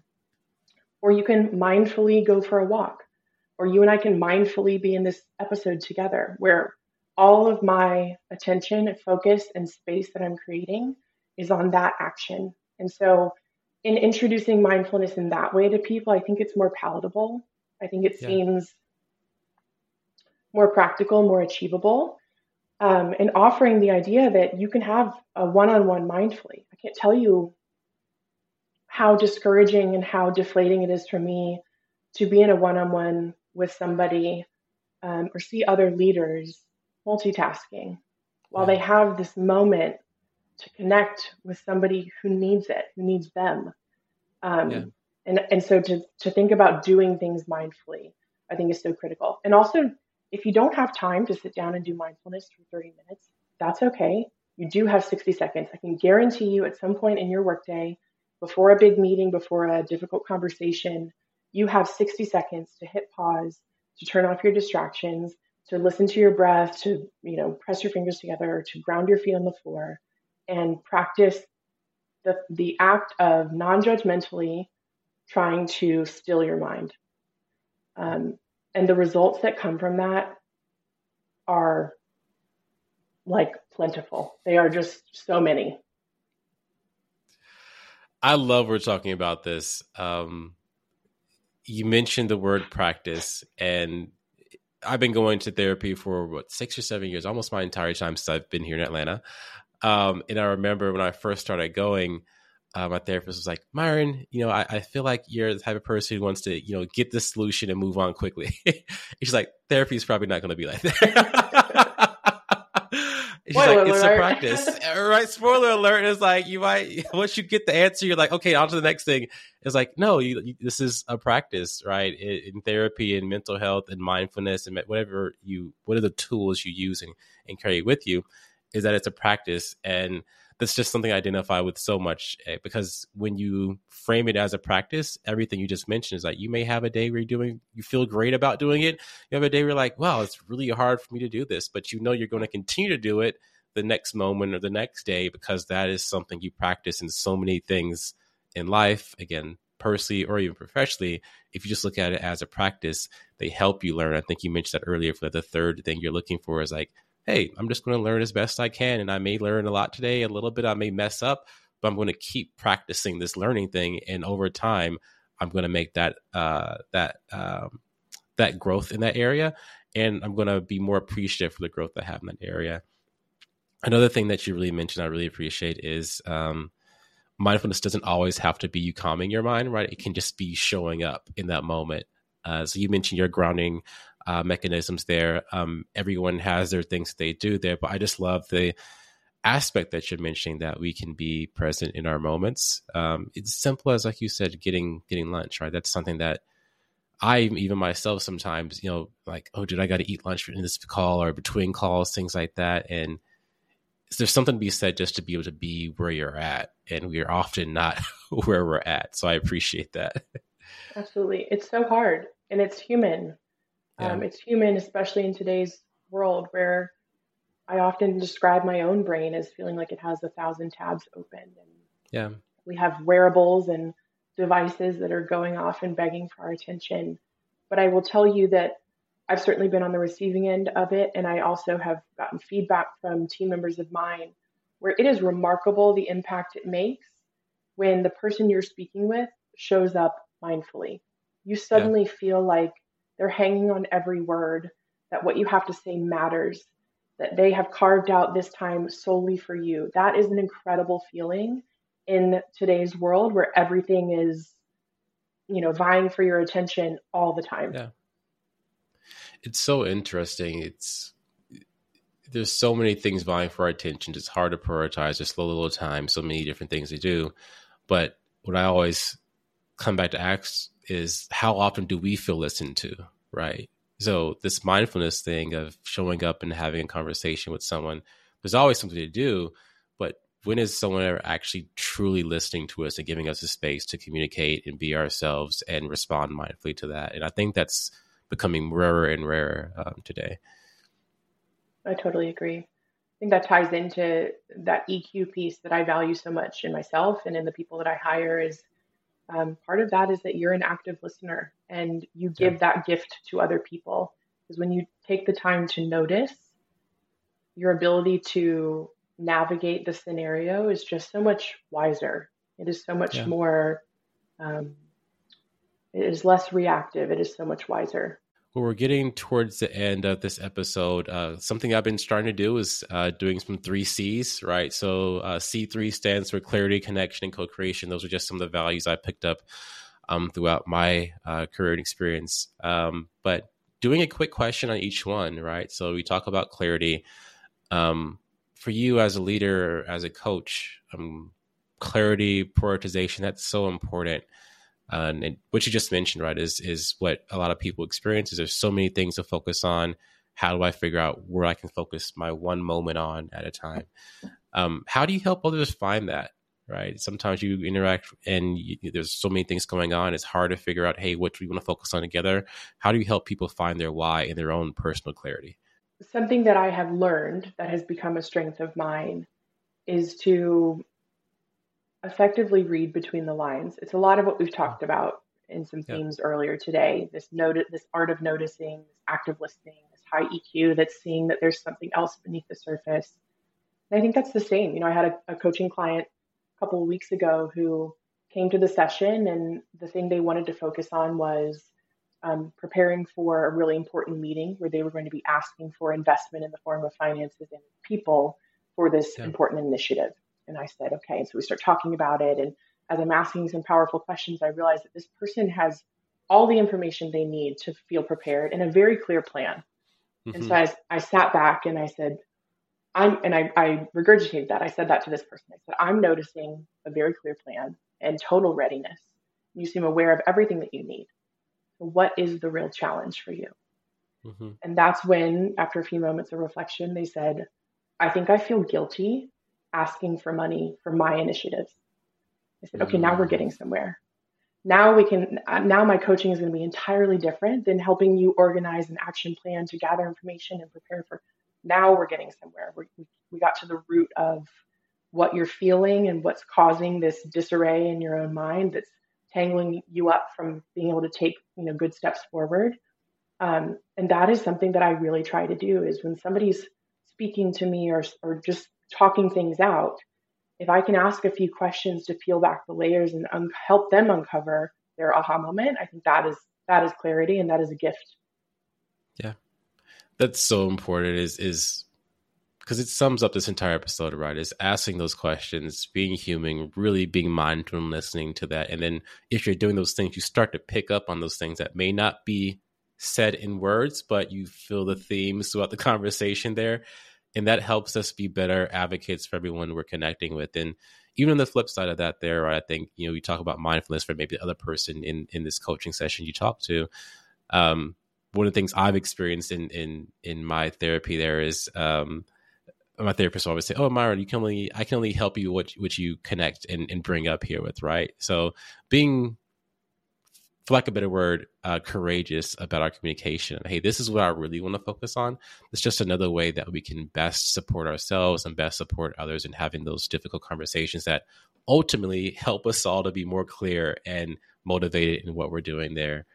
Or you can mindfully go for a walk, or you and I can mindfully be in this episode together, where all of my attention, focus, and space that I'm creating is on that action. And so in introducing mindfulness in that way to people, I think it's more palatable. I think it yeah. seems more practical, more achievable. um, and offering the idea that you can have a one-on-one mindfully. I can't tell you how discouraging and how deflating it is for me to be in a one-on-one with somebody um, or see other leaders multitasking while Yeah. they have this moment to connect with somebody who needs it, who needs them. Um, Yeah. and, and so to, to think about doing things mindfully, I think is so critical. And also, if you don't have time to sit down and do mindfulness for thirty minutes, that's okay. You do have sixty seconds. I can guarantee you at some point in your workday, before a big meeting, before a difficult conversation, you have sixty seconds to hit pause, to turn off your distractions, to listen to your breath, to, you know, press your fingers together, to ground your feet on the floor and practice the, the act of non-judgmentally trying to still your mind. Um, and the results that come from that are like plentiful. They are just so many. I love we're talking about this. Um, you mentioned the word practice, and I've been going to therapy for what, six or seven years, almost my entire time since I've been here in Atlanta. Um, and I remember when I first started going, uh, my therapist was like, Myron, you know, I, I feel like you're the type of person who wants to, you know, get the solution and move on quickly. She's like, therapy is probably not going to be like that. She's Spoiler like, it's alert. a practice, right? Spoiler alert. It's like, you might, once you get the answer, you're like, okay, on to the next thing. It's like, no, you, you, this is a practice, right? In, in therapy and mental health and mindfulness and whatever you, what are the tools you use and, and carry with you, is that it's a practice. And that's just something I identify with so much, eh, because when you frame it as a practice, everything you just mentioned is like, you may have a day where you're doing, you feel great about doing it. You have a day where you're like, wow, it's really hard for me to do this, but you know, you're going to continue to do it the next moment or the next day, because that is something you practice in so many things in life, again, personally or even professionally. If you just look at it as a practice, they help you learn. I think you mentioned that earlier, for the third thing you're looking for is like, hey, I'm just going to learn as best I can. And I may learn a lot today, a little bit, I may mess up, but I'm going to keep practicing this learning thing. And over time, I'm going to make that, uh, that, um, that growth in that area. And I'm going to be more appreciative for the growth I have in that area. Another thing that you really mentioned, I really appreciate, is, um, mindfulness doesn't always have to be you calming your mind, right? It can just be showing up in that moment. Uh, so you mentioned your grounding uh, mechanisms there. Um, everyone has their things they do there, but I just love the aspect that you're mentioning, that we can be present in our moments. Um, it's simple as, like you said, getting getting lunch, right? That's something that I, even myself, sometimes, you know, like, oh, dude, I got to eat lunch in this call or between calls, things like that. And there's something to be said just to be able to be where you're at. And we are often not where we're at. So I appreciate that. Absolutely. It's so hard, and it's human. Yeah. Um, it's human, especially in today's world where I often describe my own brain as feeling like it has a thousand tabs open. And Yeah. we have wearables and devices that are going off and begging for our attention. But I will tell you that I've certainly been on the receiving end of it. And I also have gotten feedback from team members of mine where it is remarkable the impact it makes when the person you're speaking with shows up mindfully. You suddenly yeah. feel like they're hanging on every word, that what you have to say matters, that they have carved out this time solely for you. That is an incredible feeling in today's world where everything is, you know, vying for your attention all the time. Yeah. It's so interesting. It's, there's so many things vying for our attention. It's hard to prioritize. There's slow little time, so many different things to do. But what I always come back to ask is, how often do we feel listened to, right? So this mindfulness thing of showing up and having a conversation with someone, there's always something to do, but when is someone ever actually truly listening to us and giving us a space to communicate and be ourselves and respond mindfully to that? And I think that's becoming rarer and rarer um, today. I totally agree. I think that ties into that E Q piece that I value so much in myself and in the people that I hire. Is um, part of that is that you're an active listener and you give yeah. that gift to other people. Because when you take the time to notice, your ability to navigate the scenario is just so much wiser. It is so much yeah. more, um, it is less reactive. It is so much wiser. Well, we're getting towards the end of this episode. Uh, something I've been starting to do is uh, doing some three C's, right? So uh, C three stands for clarity, connection, and co-creation. Those are just some of the values I picked up um, throughout my uh, career and experience. Um, but doing a quick question on each one, right? So we talk about clarity. Um, for you as a leader, as a coach, um, clarity, prioritization, that's so important. Uh, and what you just mentioned, right, is is what a lot of people experience. Is there's so many things to focus on. How do I figure out where I can focus my one moment on at a time? Um, how do you help others find that, right? Sometimes you interact and you, there's so many things going on. It's hard to figure out, hey, what do we want to focus on together? How do you help people find their why in their own personal clarity? Something that I have learned that has become a strength of mine is to effectively read between the lines. It's a lot of what we've talked about in some themes yeah. earlier today. This note, this art of noticing, this active listening, this high E Q that's seeing that there's something else beneath the surface. And I think that's the same. You know, I had a, a coaching client a couple of weeks ago who came to the session, and the thing they wanted to focus on was um, preparing for a really important meeting where they were going to be asking for investment in the form of finances and people for this yeah. important initiative. And I said, okay. And so we start talking about it. And as I'm asking some powerful questions, I realized that this person has all the information they need to feel prepared and a very clear plan. Mm-hmm. And so I, I sat back and I said, I'm, and I, I regurgitated that. I said that to this person. I said, I'm noticing a very clear plan and total readiness. You seem aware of everything that you need. So what is the real challenge for you? Mm-hmm. And that's when, after a few moments of reflection, they said, I think I feel guilty asking for money for my initiatives. I said, okay, now we're getting somewhere. Now we can, now my coaching is going to be entirely different than helping you organize an action plan to gather information and prepare for. Now we're getting somewhere. We're, we got to the root of what you're feeling and what's causing this disarray in your own mind that's tangling you up from being able to take, you know, good steps forward. Um, and that is something that I really try to do is when somebody's speaking to me or, or just talking things out, if I can ask a few questions to peel back the layers and un- help them uncover their aha moment, I think that is that is clarity and that is a gift. Yeah, that's so important. Is is because it sums up this entire episode, right? Is asking those questions, being human, really being mindful and listening to that, and then if you're doing those things, you start to pick up on those things that may not be said in words, but you feel the themes throughout the conversation there. And that helps us be better advocates for everyone we're connecting with. And even on the flip side of that there, I think, you know, you talk about mindfulness for maybe the other person in, in this coaching session you talk to. Um, one of the things I've experienced in, in, in my therapy there is um, my therapist will always say, oh, Myron, you can only, I can only help you what, what you connect and, and bring up here with, right? So being, for lack of a better word, uh, courageous about our communication. Hey, this is what I really want to focus on. It's just another way that we can best support ourselves and best support others in having those difficult conversations that ultimately help us all to be more clear and motivated in what we're doing there.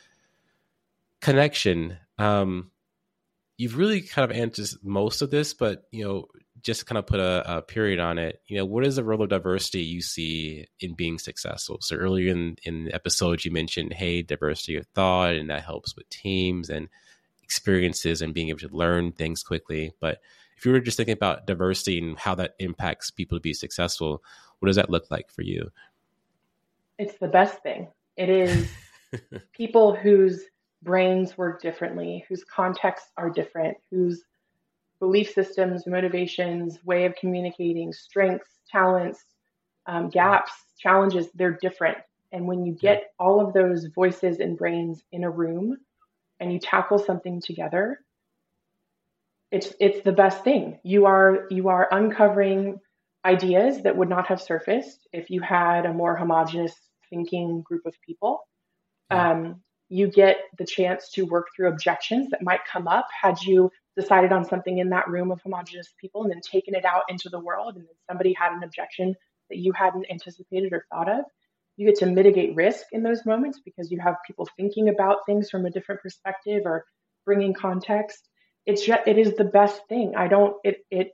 Connection. Um, you've really kind of answered most of this, but, you know, just kind of put a, a period on it. You know, what is the role of diversity you see in being successful? So earlier in, in the episode, you mentioned, hey, diversity of thought, and that helps with teams and experiences and being able to learn things quickly. But if you were just thinking about diversity and how that impacts people to be successful, what does that look like for you? It's the best thing. It is people whose brains work differently, whose contexts are different, whose belief systems, motivations, way of communicating, strengths, talents, um, gaps, challenges, they're different. And when you get yeah. all of those voices and brains in a room and you tackle something together, it's it's the best thing. You are you are uncovering ideas that would not have surfaced if you had a more homogenous thinking group of people. Yeah. Um, you get the chance to work through objections that might come up had you decided on something in that room of homogenous people and then taken it out into the world, and then somebody had an objection that you hadn't anticipated or thought of. You get to mitigate risk in those moments because you have people thinking about things from a different perspective or bringing context. It's just, it is the best thing. I don't, it, it,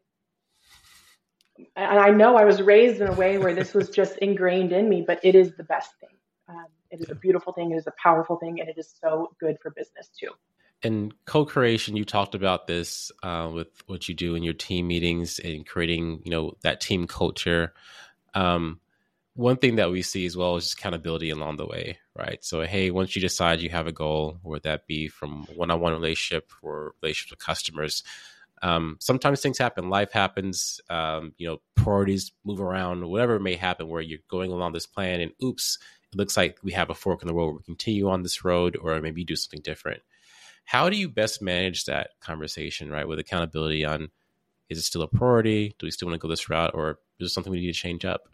and I know I was raised in a way where this was just ingrained in me, but it is the best thing. Um, it is a beautiful thing. It is a powerful thing, and it is so good for business too. In co-creation, you talked about this uh, with what you do in your team meetings and creating, you know, that team culture. Um, one thing that we see as well is just accountability along the way, right? So, hey, once you decide you have a goal, would that be from one-on-one relationship or relationship with customers? Um, sometimes things happen, life happens, um, you know, priorities move around, whatever may happen where you're going along this plan and oops, it looks like we have a fork in the road where we continue on this road or maybe do something different. How do you best manage that conversation, right, with accountability on, is it still a priority? Do we still want to go this route, or is there something we need to change up?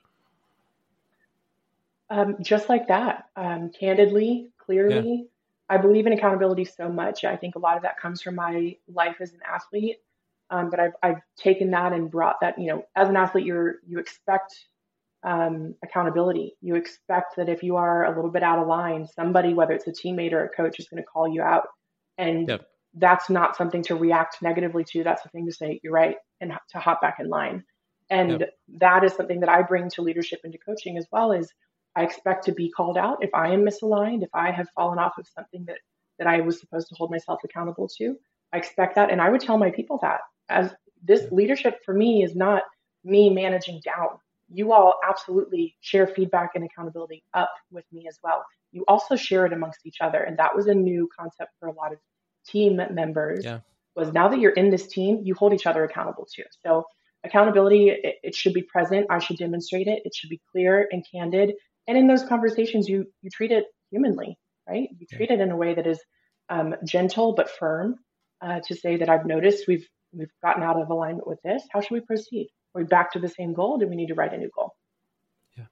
Um, just like that, um, candidly, clearly, yeah. I believe in accountability so much. I think a lot of that comes from my life as an athlete, um, but I've, I've taken that and brought that, you know, as an athlete, you're, you expect um, accountability. You expect that if you are a little bit out of line, somebody, whether it's a teammate or a coach, is going to call you out. And yep. that's not something to react negatively to. That's the thing to say, you're right, and to hop back in line. And yep. that is something that I bring to leadership and to coaching as well, is I expect to be called out if I am misaligned, if I have fallen off of something that, that I was supposed to hold myself accountable to. I expect that. And I would tell my people that, as this yep. leadership for me is not me managing down. You all absolutely share feedback and accountability up with me as well. You also share it amongst each other. And that was a new concept for a lot of team members, yeah. was now that you're in this team, you hold each other accountable too. So accountability, it, it should be present. I should demonstrate it. It should be clear and candid. And in those conversations, you you treat it humanly, right? You treat yeah. it in a way that is um, gentle but firm, uh, to say that I've noticed we've we've gotten out of alignment with this. How should we proceed? Are we back to the same goal? Do we need to write a new goal? Yeah.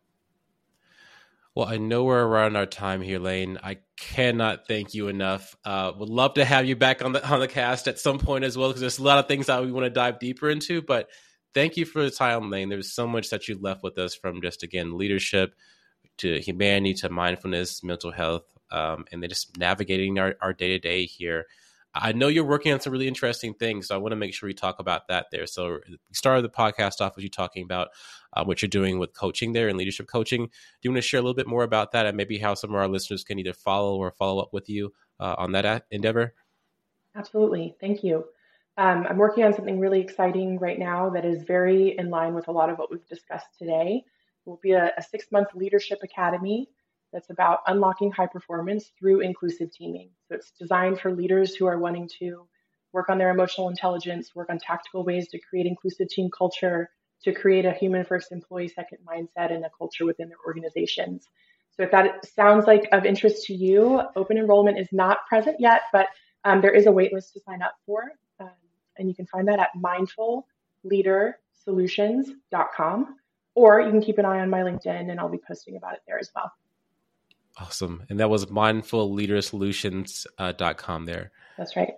Well, I know we're around our time here, Lane. I cannot thank you enough. Uh, would love to have you back on the on the cast at some point as well, because there's a lot of things that we want to dive deeper into. But thank you for the time, Lane. There's so much that you left with us, from just, again, leadership to humanity to mindfulness, mental health, um, and then just navigating our, our day-to-day here. I know you're working on some really interesting things, so I want to make sure we talk about that there. So we started the podcast off with you talking about uh, what you're doing with coaching there and leadership coaching. Do you want to share a little bit more about that, and maybe how some of our listeners can either follow or follow up with you uh, on that endeavor? Absolutely. Thank you. Um, I'm working on something really exciting right now that is very in line with a lot of what we've discussed today. It will be a, a six-month leadership academy that's about unlocking high performance through inclusive teaming. So it's designed for leaders who are wanting to work on their emotional intelligence, work on tactical ways to create inclusive team culture, to create a human-first, employee-second mindset and a culture within their organizations. So if that sounds like of interest to you, open enrollment is not present yet, but um, there is a wait list to sign up for. Um, and you can find that at mindful leader solutions dot com, or you can keep an eye on my LinkedIn and I'll be posting about it there as well. Awesome. And that was mindful leader solutions dot com there. That's right.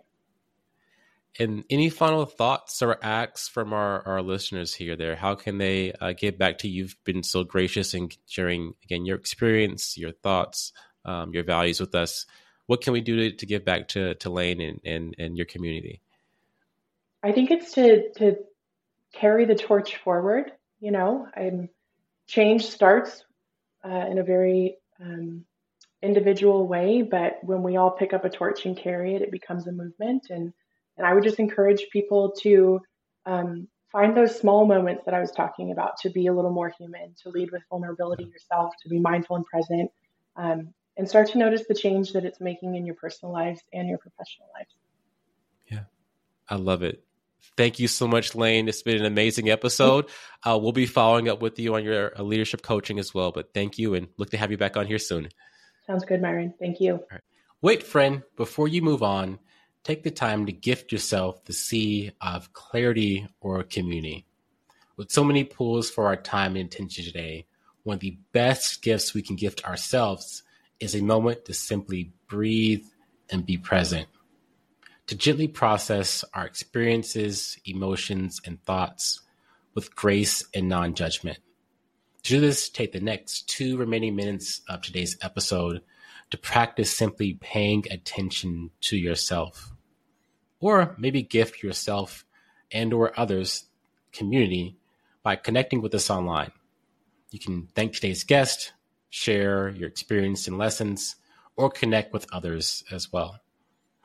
And any final thoughts or acts from our, our listeners here there? How can they uh, get back to you? You've been so gracious in sharing, again, your experience, your thoughts, um, your values with us. What can we do to, to give back to, to Lane and, and, and your community? I think it's to to carry the torch forward. You know, I'm, change starts uh, in a very um, individual way, but when we all pick up a torch and carry it, it becomes a movement. And and I would just encourage people to um, find those small moments that I was talking about, to be a little more human, to lead with vulnerability yourself, to be mindful and present, um, and start to notice the change that it's making in your personal lives and your professional lives. Yeah, I love it. Thank you so much, Lane. It's been an amazing episode. Uh, we'll be following up with you on your uh, leadership coaching as well, but thank you and look to have you back on here soon. Sounds good, Myron. Thank you. All right. Wait, friend, before you move on, take the time to gift yourself the sea of clarity or community. With so many pools for our time and attention today, one of the best gifts we can gift ourselves is a moment to simply breathe and be present, to gently process our experiences, emotions, and thoughts with grace and non-judgment. To do this, take the next two remaining minutes of today's episode to practice simply paying attention to yourself. Or maybe gift yourself and or others community by connecting with us online. You can thank today's guest, share your experience and lessons, or connect with others as well.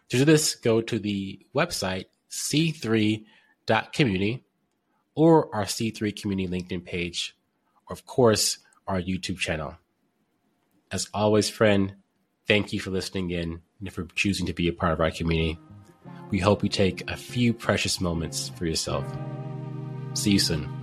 To do this, go to the website c three dot community or our C three Community LinkedIn page, or of course, our YouTube channel. As always, friend, thank you for listening in and for choosing to be a part of our community. We hope you take a few precious moments for yourself. See you soon.